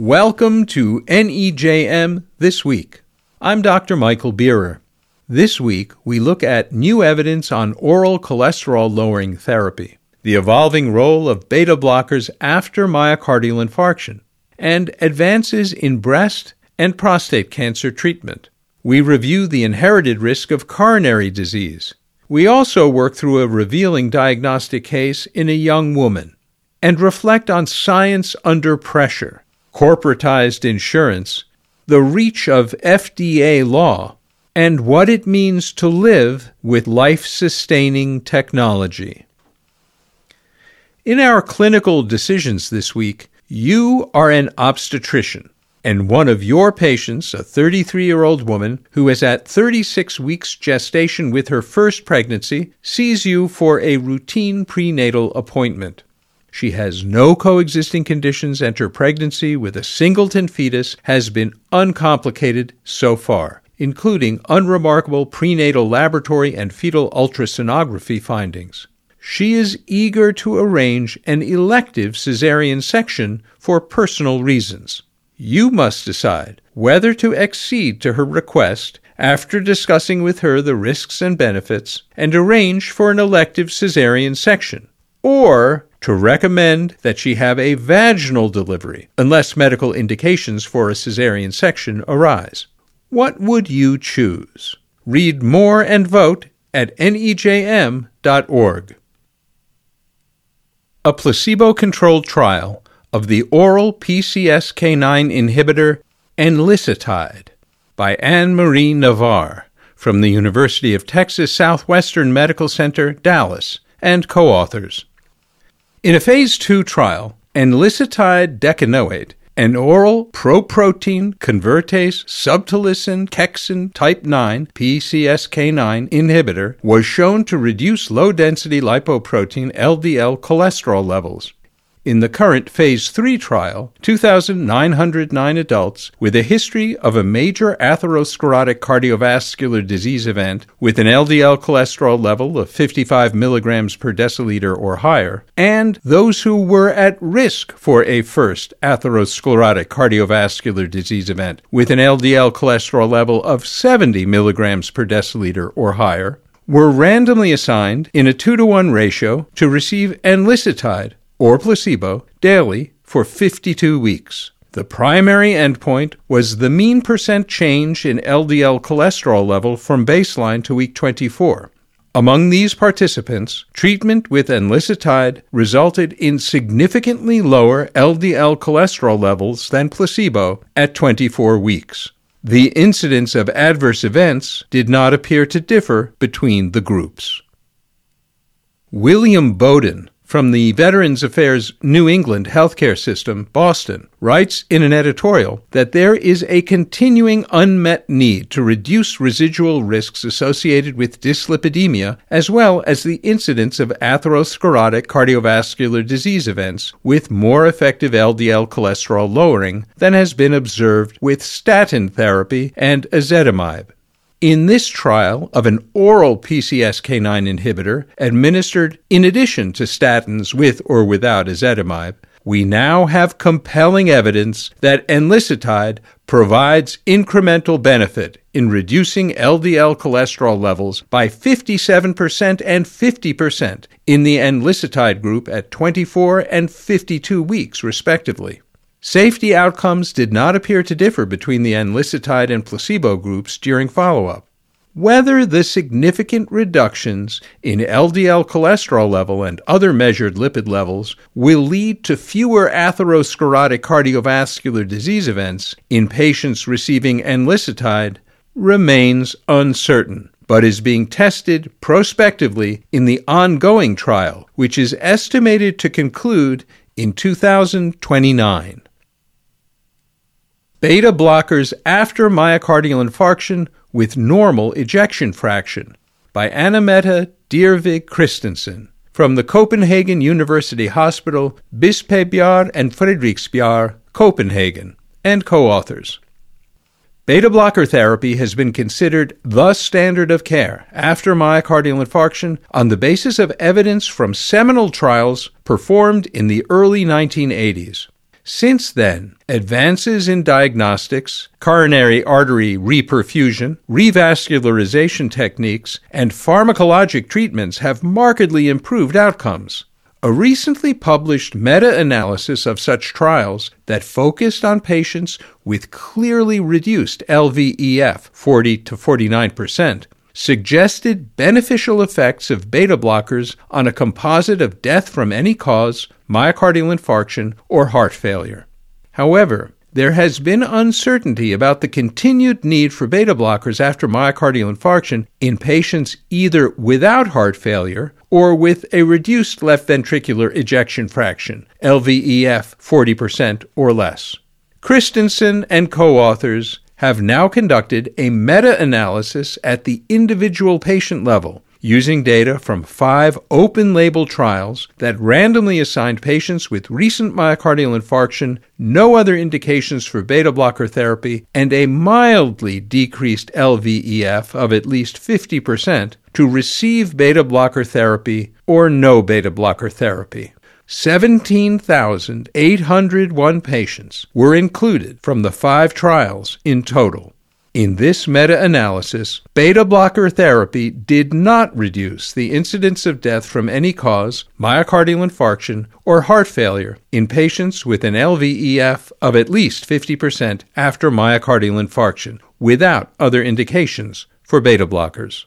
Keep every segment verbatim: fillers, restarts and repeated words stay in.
Welcome to N E J M This Week. I'm Doctor Michael Bierer. This week, we look at new evidence on oral cholesterol-lowering therapy, the evolving role of beta blockers after myocardial infarction, and advances in breast and prostate cancer treatment. We review the inherited risk of coronary disease. We also work through a revealing diagnostic case in a young woman, and reflect on science under pressure, corporatized insurance, the reach of F D A law, and what it means to live with life-sustaining technology. In our clinical decisions this week, you are an obstetrician, and one of your patients, a thirty-three-year-old woman who is at thirty-six weeks gestation with her first pregnancy, sees you for a routine prenatal appointment. She has no coexisting conditions, and her pregnancy with a singleton fetus has been uncomplicated so far, including unremarkable prenatal laboratory and fetal ultrasonography findings. She is eager to arrange an elective cesarean section for personal reasons. You must decide whether to accede to her request after discussing with her the risks and benefits and arrange for an elective cesarean section, or to recommend that she have a vaginal delivery unless medical indications for a cesarean section arise. What would you choose? Read more and vote at N E J M dot org. A placebo-controlled trial of the oral P C S K nine inhibitor enlicitide by Anne-Marie Navarre from the University of Texas Southwestern Medical Center, Dallas, and co-authors. In a phase two trial, enlicitide decanoate, an oral proprotein convertase subtilisin kexin type nine P C S K nine inhibitor, was shown to reduce low-density lipoprotein L D L cholesterol levels. In the current phase three trial, two thousand nine hundred nine adults with a history of a major atherosclerotic cardiovascular disease event with an L D L cholesterol level of fifty-five milligrams per deciliter or higher, and those who were at risk for a first atherosclerotic cardiovascular disease event with an L D L cholesterol level of seventy milligrams per deciliter or higher, were randomly assigned in a two to one ratio to receive enlicitide or placebo daily for fifty-two weeks. The primary endpoint was the mean percent change in L D L cholesterol level from baseline to week twenty-four. Among these participants, treatment with enlicitide resulted in significantly lower L D L cholesterol levels than placebo at twenty-four weeks. The incidence of adverse events did not appear to differ between the groups. William Bowden, from the Veterans Affairs New England Healthcare System, Boston, writes in an editorial that there is a continuing unmet need to reduce residual risks associated with dyslipidemia, as well as the incidence of atherosclerotic cardiovascular disease events with more effective L D L cholesterol lowering than has been observed with statin therapy and ezetimibe. In this trial of an oral P C S K nine inhibitor administered in addition to statins with or without ezetimibe, we now have compelling evidence that enlicitide provides incremental benefit in reducing L D L cholesterol levels by fifty-seven percent and fifty percent in the enlicitide group at twenty-four and fifty-two weeks, respectively. Safety outcomes did not appear to differ between the enlicitide and placebo groups during follow-up. Whether the significant reductions in L D L cholesterol level and other measured lipid levels will lead to fewer atherosclerotic cardiovascular disease events in patients receiving enlicitide remains uncertain, but is being tested prospectively in the ongoing trial, which is estimated to conclude in two thousand twenty-nine. Beta blockers after myocardial infarction with normal ejection fraction by Annemette Dyrvig Christensen from the Copenhagen University Hospital, Bispebjerg and Frederiksbjerg, Copenhagen, and co-authors. Beta blocker therapy has been considered the standard of care after myocardial infarction on the basis of evidence from seminal trials performed in the early nineteen eighties. Since then, advances in diagnostics, coronary artery reperfusion, revascularization techniques, and pharmacologic treatments have markedly improved outcomes. A recently published meta-analysis of such trials that focused on patients with clearly reduced L V E F, forty to forty-nine percent, suggested beneficial effects of beta blockers on a composite of death from any cause, myocardial infarction, or heart failure. However, there has been uncertainty about the continued need for beta blockers after myocardial infarction in patients either without heart failure or with a reduced left ventricular ejection fraction, L V E F forty percent or less. Christensen and co-authors have now conducted a meta-analysis at the individual patient level, using data from five open-label trials that randomly assigned patients with recent myocardial infarction, no other indications for beta blocker therapy, and a mildly decreased L V E F of at least fifty percent to receive beta blocker therapy or no beta blocker therapy. seventeen thousand eight hundred one patients were included from the five trials in total. In this meta-analysis, beta blocker therapy did not reduce the incidence of death from any cause, myocardial infarction, or heart failure in patients with an L V E F of at least fifty percent after myocardial infarction, without other indications for beta blockers.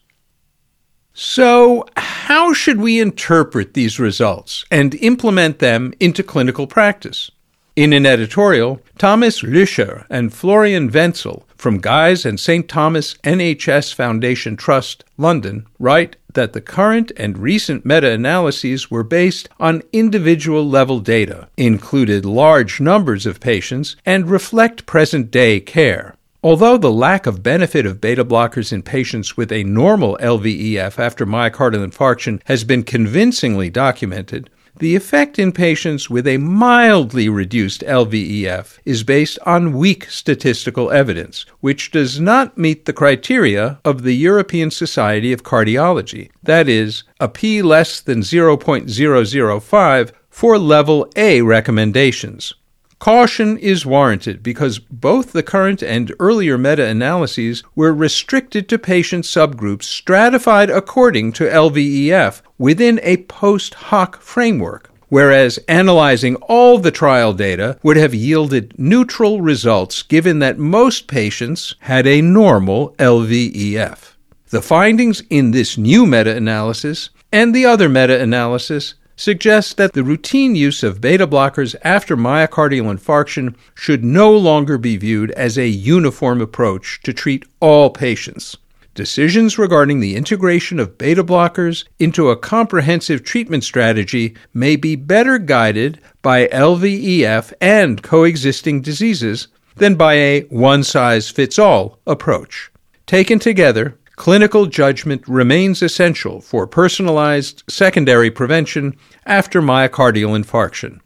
So, how should we interpret these results and implement them into clinical practice? In an editorial, Thomas Lüscher and Florian Wenzel from Guy's and Saint Thomas N H S Foundation Trust, London, write that the current and recent meta-analyses were based on individual-level data, included large numbers of patients, and reflect present-day care. Although the lack of benefit of beta blockers in patients with a normal L V E F after myocardial infarction has been convincingly documented, the effect in patients with a mildly reduced L V E F is based on weak statistical evidence, which does not meet the criteria of the European Society of Cardiology, that is, a p less than zero point zero zero five for level A recommendations. Caution is warranted because both the current and earlier meta-analyses were restricted to patient subgroups stratified according to L V E F within a post hoc framework, whereas analyzing all the trial data would have yielded neutral results given that most patients had a normal L V E F. The findings in this new meta-analysis and the other meta-analysis suggests that the routine use of beta blockers after myocardial infarction should no longer be viewed as a uniform approach to treat all patients. Decisions regarding the integration of beta blockers into a comprehensive treatment strategy may be better guided by L V E F and coexisting diseases than by a one-size-fits-all approach. Taken together, clinical judgment remains essential for personalized secondary prevention after myocardial infarction.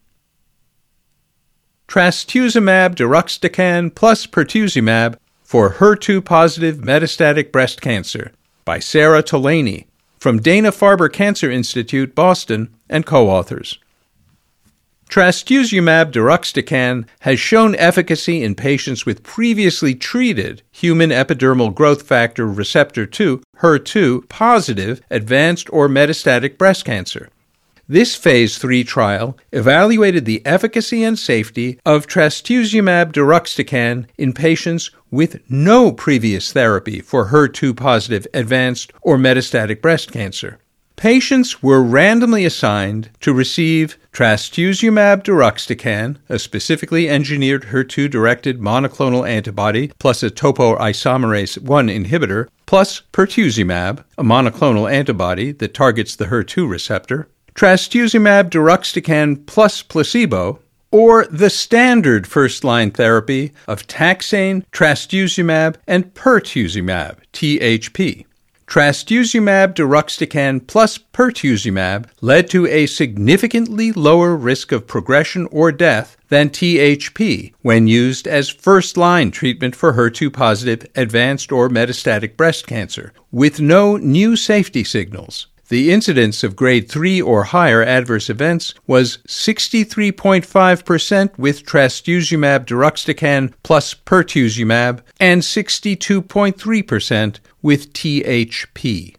Trastuzumab deruxtecan plus pertuzumab for H E R two positive metastatic breast cancer by Sarah Tolaney from Dana-Farber Cancer Institute, Boston, and co-authors. Trastuzumab deruxtecan has shown efficacy in patients with previously treated human epidermal growth factor receptor two, H E R two, positive advanced or metastatic breast cancer. This phase three trial evaluated the efficacy and safety of trastuzumab deruxtecan in patients with no previous therapy for H E R two positive advanced or metastatic breast cancer. Patients were randomly assigned to receive trastuzumab deruxtecan, a specifically engineered H E R two-directed monoclonal antibody plus a topoisomerase one inhibitor, plus pertuzumab, a monoclonal antibody that targets the H E R two receptor, trastuzumab deruxtecan plus placebo, or the standard first-line therapy of taxane, trastuzumab, and pertuzumab, T H P. Trastuzumab deruxtecan plus pertuzumab led to a significantly lower risk of progression or death than T H P when used as first-line treatment for H E R two positive advanced or metastatic breast cancer, with no new safety signals. The incidence of grade three or higher adverse events was sixty-three point five percent with trastuzumab deruxtecan plus pertuzumab and sixty-two point three percent with T H P.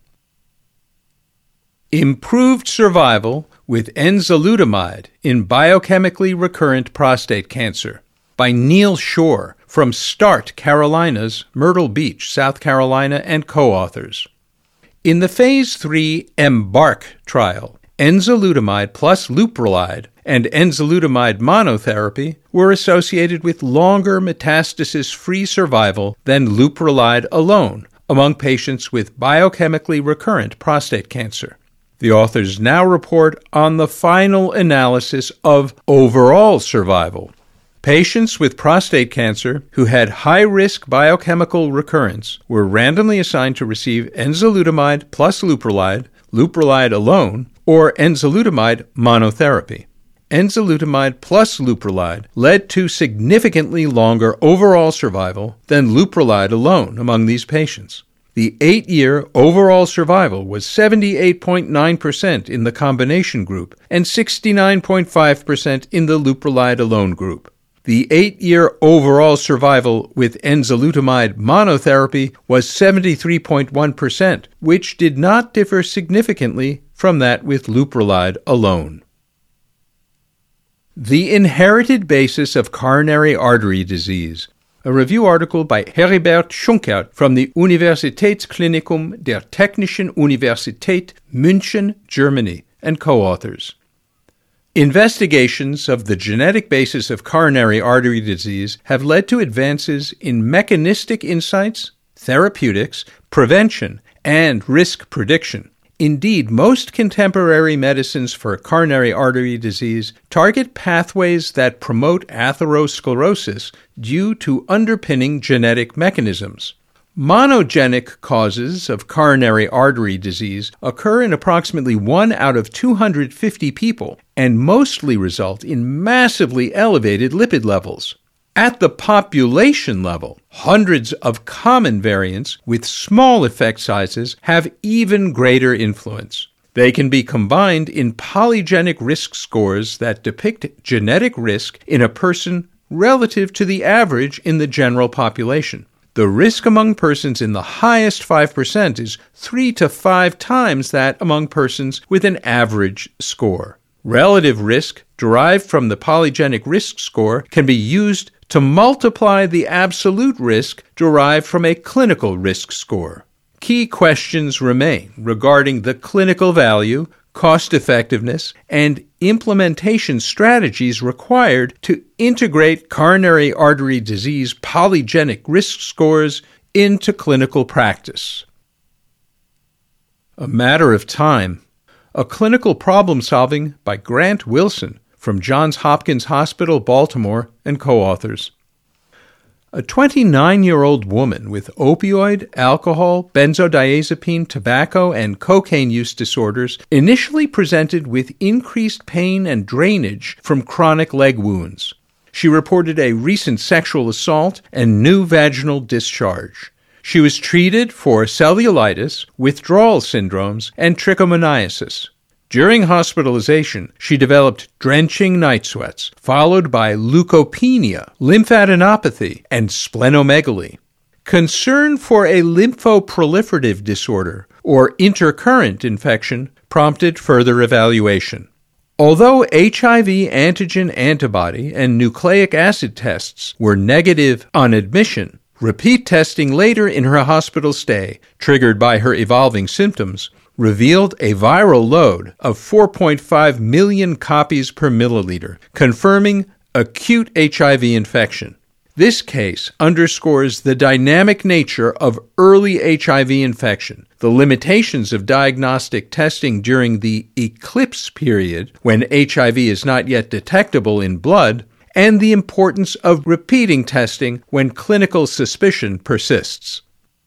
Improved survival with enzalutamide in biochemically recurrent prostate cancer by Neil Shore from START Carolinas, Myrtle Beach, South Carolina, and co-authors. In the Phase three EMBARK trial, enzalutamide plus leuprolide and enzalutamide monotherapy were associated with longer metastasis-free survival than leuprolide alone among patients with biochemically recurrent prostate cancer. The authors now report on the final analysis of overall survival. Patients with prostate cancer who had high-risk biochemical recurrence were randomly assigned to receive enzalutamide plus leuprolide, leuprolide alone, or enzalutamide monotherapy. Enzalutamide plus leuprolide led to significantly longer overall survival than leuprolide alone among these patients. The eight-year overall survival was seventy-eight point nine percent in the combination group and sixty-nine point five percent in the leuprolide alone group. The eight-year overall survival with enzalutamide monotherapy was seventy-three point one percent, which did not differ significantly from that with leuprolide alone. The Inherited Basis of Coronary Artery Disease, a review article by Heribert Schunkert from the Universitätsklinikum der Technischen Universität München, Germany, and co-authors. Investigations of the genetic basis of coronary artery disease have led to advances in mechanistic insights, therapeutics, prevention, and risk prediction. Indeed, most contemporary medicines for coronary artery disease target pathways that promote atherosclerosis due to underpinning genetic mechanisms. Monogenic causes of coronary artery disease occur in approximately one out of two hundred fifty people and mostly result in massively elevated lipid levels. At the population level, hundreds of common variants with small effect sizes have even greater influence. They can be combined in polygenic risk scores that depict genetic risk in a person relative to the average in the general population. The risk among persons in the highest five percent is three to five times that among persons with an average score. Relative risk derived from the polygenic risk score can be used to multiply the absolute risk derived from a clinical risk score. Key questions remain regarding the clinical value, cost-effectiveness, and implementation strategies required to integrate coronary artery disease polygenic risk scores into clinical practice. A Matter of Time, a clinical problem-solving by Grant Wilson from Johns Hopkins Hospital, Baltimore, and co-authors. A twenty-nine-year-old woman with opioid, alcohol, benzodiazepine, tobacco, and cocaine use disorders initially presented with increased pain and drainage from chronic leg wounds. She reported a recent sexual assault and new vaginal discharge. She was treated for cellulitis, withdrawal syndromes, and trichomoniasis. During hospitalization, she developed drenching night sweats, followed by leukopenia, lymphadenopathy, and splenomegaly. Concern for a lymphoproliferative disorder, or intercurrent infection, prompted further evaluation. Although H I V antigen antibody and nucleic acid tests were negative on admission, repeat testing later in her hospital stay, triggered by her evolving symptoms, revealed a viral load of four point five million copies per milliliter, confirming acute H I V infection. This case underscores the dynamic nature of early H I V infection, the limitations of diagnostic testing during the eclipse period, when H I V is not yet detectable in blood, and the importance of repeating testing when clinical suspicion persists.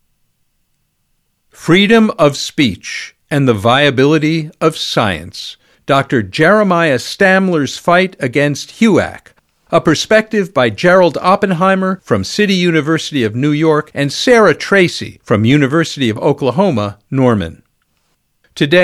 Freedom of speech and the viability of science. Doctor Jeremiah Stamler's fight against HUAC, a perspective by Gerald Oppenheimer from City University of New York and Sarah Tracy from University of Oklahoma, Norman. Today,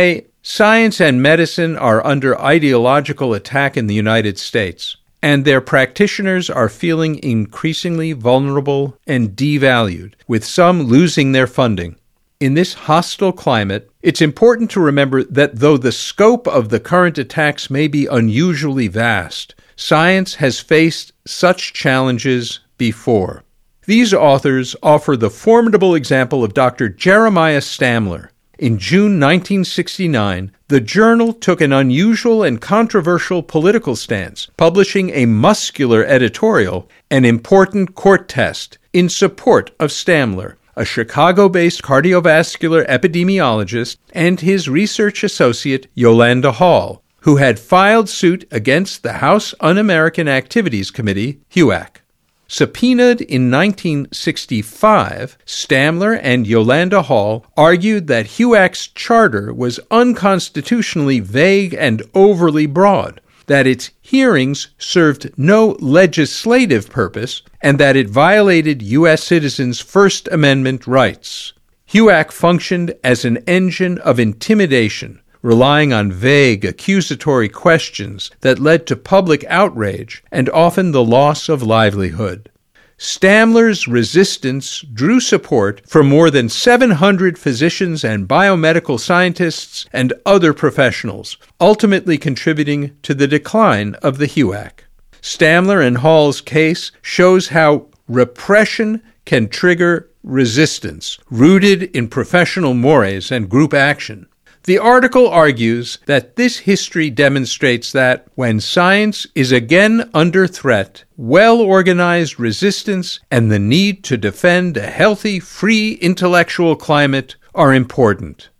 Science and medicine are under ideological attack in the United States, and their practitioners are feeling increasingly vulnerable and devalued, with some losing their funding. In this hostile climate, it's important to remember that though the scope of the current attacks may be unusually vast, science has faced such challenges before. These authors offer the formidable example of Doctor Jeremiah Stamler. In June nineteen sixty-nine, the journal took an unusual and controversial political stance, publishing a muscular editorial, An Important Court Test, in support of Stamler, a Chicago-based cardiovascular epidemiologist, and his research associate, Yolanda Hall, who had filed suit against the House Un-American Activities Committee, H U A C. Subpoenaed in nineteen sixty-five, Stamler and Yolanda Hall argued that H U A C's charter was unconstitutionally vague and overly broad, that its hearings served no legislative purpose, and that it violated U S citizens' First Amendment rights. H U A C functioned as an engine of intimidation, relying on vague, accusatory questions that led to public outrage and often the loss of livelihood. Stamler's resistance drew support from more than seven hundred physicians and biomedical scientists and other professionals, ultimately contributing to the decline of the H U A C. Stamler and Hall's case shows how repression can trigger resistance, rooted in professional mores and group action. The article argues that this history demonstrates that when science is again under threat, well-organized resistance and the need to defend a healthy, free intellectual climate are important.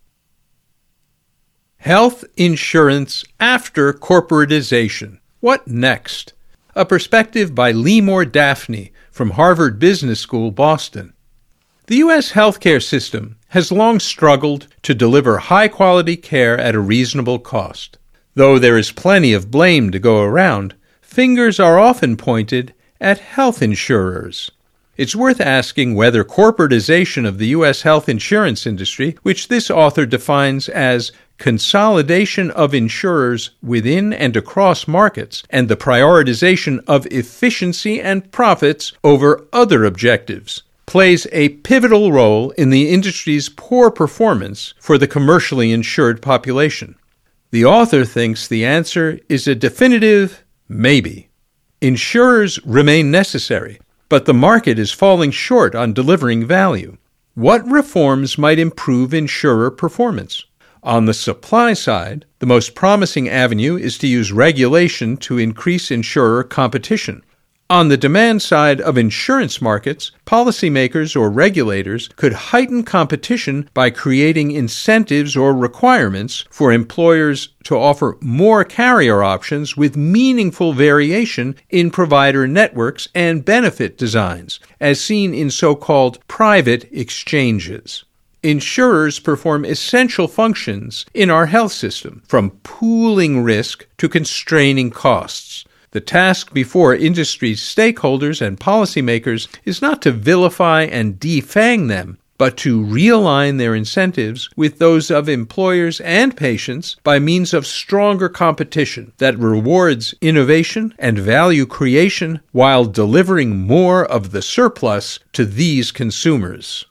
Health insurance after corporatization. What next? A perspective by Limor Daphne from Harvard Business School, Boston. The U S healthcare system has long struggled to deliver high-quality care at a reasonable cost. Though there is plenty of blame to go around, fingers are often pointed at health insurers. It's worth asking whether corporatization of the U S health insurance industry, which this author defines as consolidation of insurers within and across markets, and the prioritization of efficiency and profits over other objectives, plays a pivotal role in the industry's poor performance for the commercially insured population. The author thinks the answer is a definitive maybe. Insurers remain necessary, but the market is falling short on delivering value. What reforms might improve insurer performance? On the supply side, the most promising avenue is to use regulation to increase insurer competition. On the demand side of insurance markets, policymakers or regulators could heighten competition by creating incentives or requirements for employers to offer more carrier options with meaningful variation in provider networks and benefit designs, as seen in so-called private exchanges. Insurers perform essential functions in our health system, from pooling risk to constraining costs. The task before industry stakeholders and policymakers is not to vilify and defang them, but to realign their incentives with those of employers and patients by means of stronger competition that rewards innovation and value creation while delivering more of the surplus to these consumers.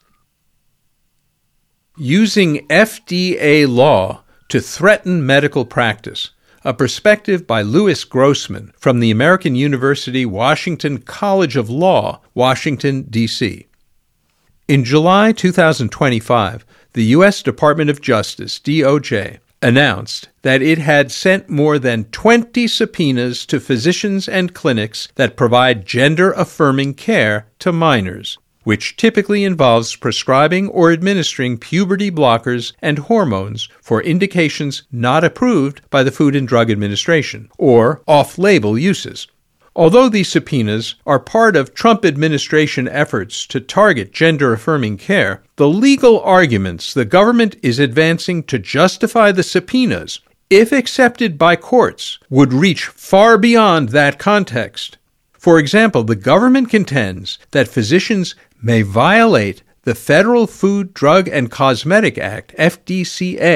Using F D A law to threaten medical practice. A perspective by Louis Grossman from the American University Washington College of Law, Washington, D C In July two thousand twenty-five, the U S Department of Justice, D O J, announced that it had sent more than twenty subpoenas to physicians and clinics that provide gender-affirming care to minors, which typically involves prescribing or administering puberty blockers and hormones for indications not approved by the Food and Drug Administration, or off-label uses. Although these subpoenas are part of Trump administration efforts to target gender-affirming care, the legal arguments the government is advancing to justify the subpoenas, if accepted by courts, would reach far beyond that context. For example, the government contends that physicians may violate the Federal Food, Drug, and Cosmetic Act, F D C A,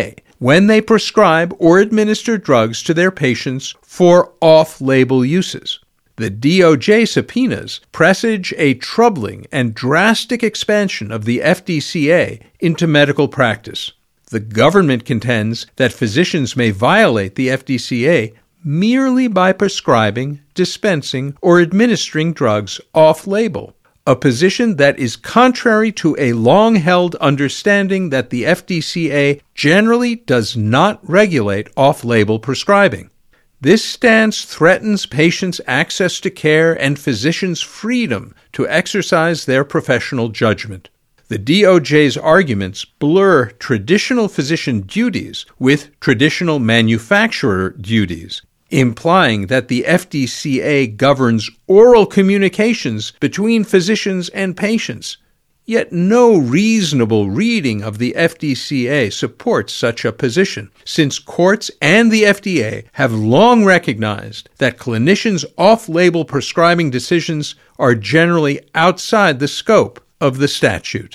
when they prescribe or administer drugs to their patients for off-label uses. The D O J subpoenas presage a troubling and drastic expansion of the F D C A into medical practice. The government contends that physicians may violate the F D C A merely by prescribing, dispensing, or administering drugs off-label, a position that is contrary to a long-held understanding that the F D C A generally does not regulate off-label prescribing. This stance threatens patients' access to care and physicians' freedom to exercise their professional judgment. The D O J's arguments blur traditional physician duties with traditional manufacturer duties, implying that the F D C A governs oral communications between physicians and patients. Yet no reasonable reading of the F D C A supports such a position, since courts and the F D A have long recognized that clinicians' off-label prescribing decisions are generally outside the scope of the statute.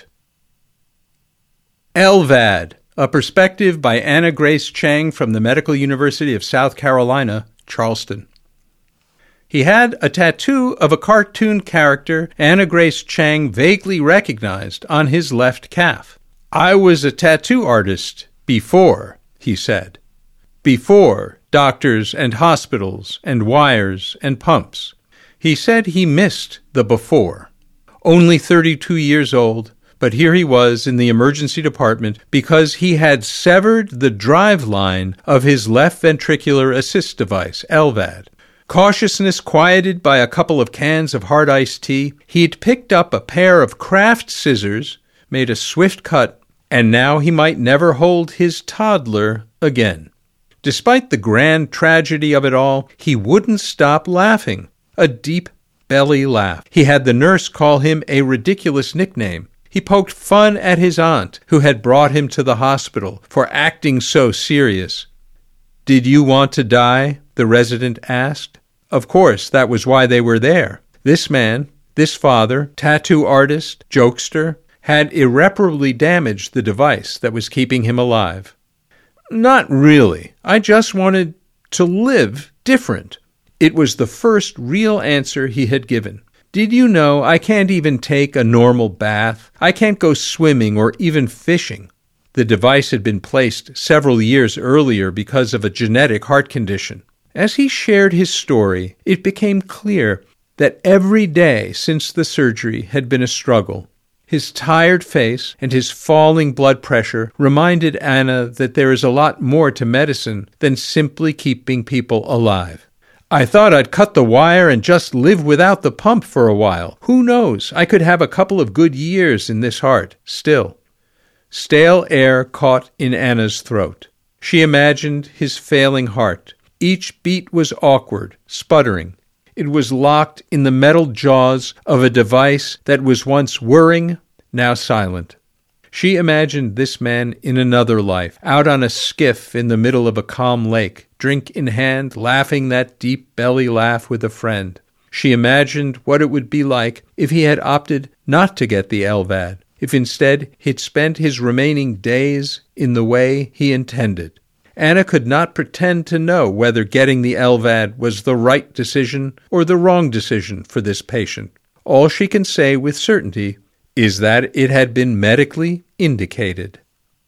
L V A D, a perspective by Anna Grace Chang from the Medical University of South Carolina, Charleston. He had a tattoo of a cartoon character Anna Grace Chang vaguely recognized on his left calf. "I was a tattoo artist before," he said. "Before doctors and hospitals and wires and pumps." He said he missed the before. Only thirty-two years old, but here he was in the emergency department because he had severed the drive line of his left ventricular assist device, L V A D. Cautiousness quieted by a couple of cans of hard iced tea, he'd picked up a pair of craft scissors, made a swift cut, and now he might never hold his toddler again. Despite the grand tragedy of it all, he wouldn't stop laughing, a deep belly laugh. He had the nurse call him a ridiculous nickname. He poked fun at his aunt, who had brought him to the hospital for acting so serious. "Did you want to die?" the resident asked. Of course, that was why they were there. This man, this father, tattoo artist, jokester, had irreparably damaged the device that was keeping him alive. "Not really. I just wanted to live different." It was the first real answer he had given. "Did you know I can't even take a normal bath? I can't go swimming or even fishing." The device had been placed several years earlier because of a genetic heart condition. As he shared his story, it became clear that every day since the surgery had been a struggle. His tired face and his falling blood pressure reminded Anna that there is a lot more to medicine than simply keeping people alive. "I thought I'd cut the wire and just live without the pump for a while. Who knows? I could have a couple of good years in this heart still." Stale air caught in Anna's throat. She imagined his failing heart. Each beat was awkward, sputtering. It was locked in the metal jaws of a device that was once whirring, now silent. She imagined this man in another life, out on a skiff in the middle of a calm lake, drink in hand, laughing that deep belly laugh with a friend. She imagined what it would be like if he had opted not to get the L V A D, if instead he'd spent his remaining days in the way he intended. Anna could not pretend to know whether getting the L V A D was the right decision or the wrong decision for this patient. All she can say with certainty is that it had been medically indicated.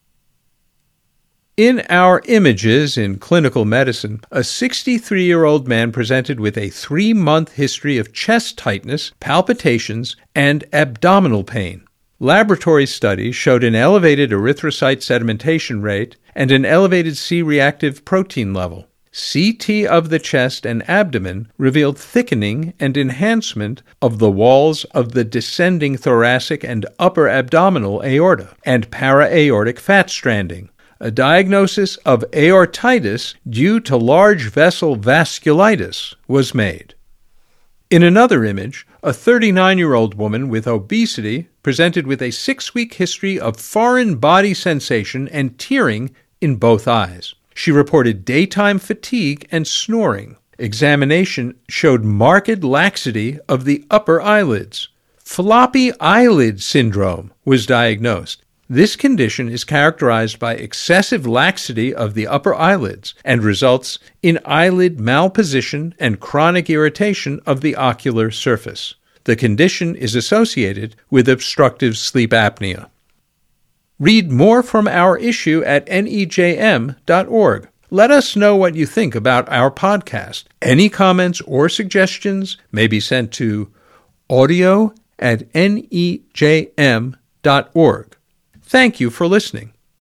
In our images in clinical medicine, a sixty-three-year-old man presented with a three-month history of chest tightness, palpitations, and abdominal pain. Laboratory studies showed an elevated erythrocyte sedimentation rate and an elevated C-reactive protein level. C T of the chest and abdomen revealed thickening and enhancement of the walls of the descending thoracic and upper abdominal aorta and para-aortic fat stranding. A diagnosis of aortitis due to large vessel vasculitis was made. In another image, a thirty-nine-year-old woman with obesity presented with a six-week history of foreign body sensation and tearing in both eyes. She reported daytime fatigue and snoring. Examination showed marked laxity of the upper eyelids. Floppy eyelid syndrome was diagnosed. This condition is characterized by excessive laxity of the upper eyelids and results in eyelid malposition and chronic irritation of the ocular surface. The condition is associated with obstructive sleep apnea. Read more from our issue at N E J M dot org. Let us know what you think about our podcast. Any comments or suggestions may be sent to audio at N E J M dot org. Thank you for listening.